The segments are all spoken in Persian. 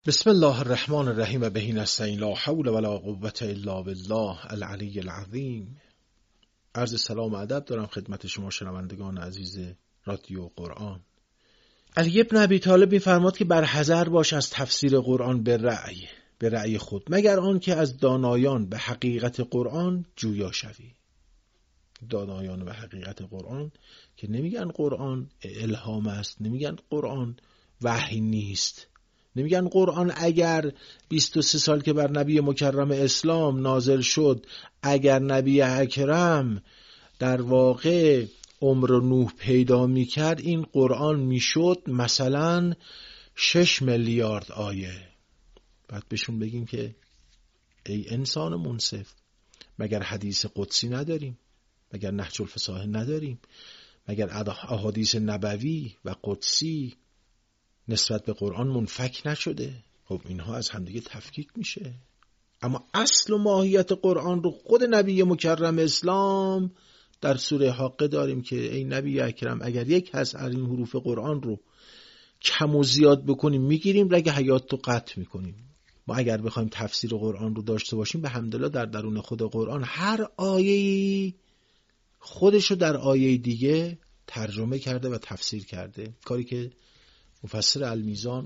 بسم الله الرحمن الرحیم و به نستعین لا حول ولا قوة الا بالله العلی العظیم. عرض سلام و ادب دارم خدمت شما شنوندگان عزیز رادیو قرآن. علی بن ابی طالب می‌فرماد که بر حذر باش از تفسیر قرآن به رأی خود، مگر آن که از دانایان به حقیقت قرآن جویا شوی. دانایان به حقیقت قرآن که نمیگن قرآن الهام است، نمیگن قرآن وحی نیست، نمیگن قرآن اگر 23 سال که بر نبی مکرم اسلام نازل شد، اگر نبی اکرم در واقع عمر نوح پیدا میکرد، این قرآن میشد مثلا 6 میلیارد آیه. بعد بهشون بگیم که ای انسان منصف، مگر حدیث قدسی نداریم؟ مگر نهج الفصاحه نداریم؟ مگر احادیث نبوی و قدسی نسبت به قرآن منفک نشده؟ خب اینها از همدیگه تفکیک میشه. اما اصل و ماهیت قرآن رو خود نبی مکرم اسلام در سوره حاقه داریم که ای نبی اکرم، اگر یک هست از این حروف قرآن رو کم و زیاد بکنیم میگیریم، رگ حیات رو قطع میکنیم. ما اگر بخوایم تفسیر قرآن رو داشته باشیم، به حمدالله در درون خود قرآن هر آیه‌ای خودشو در آیه دیگه ترجمه کرده و تفسیر کرده، کاری که مفسر المیزان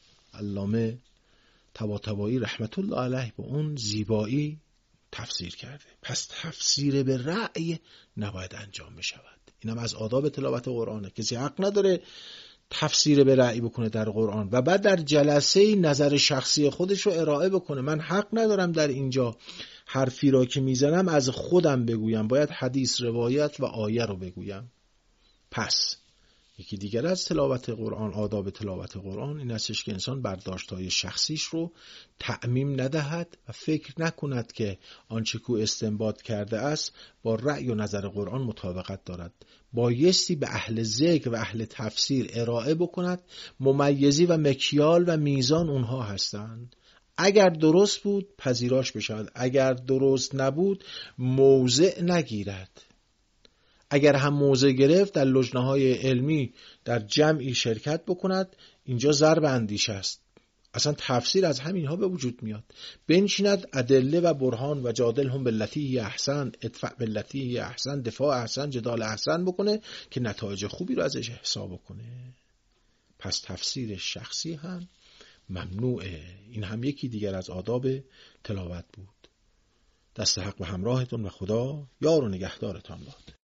علامه طباطبایی رحمت الله علیه به اون زیبایی تفسیر کرده. پس تفسیر به رأی نباید انجام بشود. اینم از آداب تلاوت قرآنه. کسی حق نداره تفسیر به رأی بکنه در قرآن و بعد در جلسه نظر شخصی خودش رو ارائه بکنه. من حق ندارم در اینجا حرفی را که میزنم از خودم بگویم، باید حدیث، روایت و آیه رو بگویم. پس یکی دیگر از تلاوت قرآن، آداب تلاوت قرآن این استش که انسان برداشت‌های شخصیش رو تعمیم ندهد و فکر نکند که آنچه که استنباط کرده است با رأی و نظر قرآن مطابقت دارد. بایستی به اهل ذکر و اهل تفسیر ارائه بکند. ممیزی و مکیال و میزان اونها هستند. اگر درست بود پذیراش بشود، اگر درست نبود موضع نگیرد. اگر هم موضع گرفت در لجنه‌های علمی در جمعی شرکت بکند. اینجا ضرب اندیشه است. اصلا تفسیر از همینها به وجود میاد. بنشیند ادله و برهان و جادل هم بالتی هی احسن، ادفع بالتی هی احسن، دفاع احسن، جدال احسن بکنه که نتایج خوبی رو ازش حساب کنه. پس تفسیر شخصی هم ممنوعه. این هم یکی دیگر از آداب تلاوت بود. دست حق به همراهتون و خدا یار و نگهدارتان باد.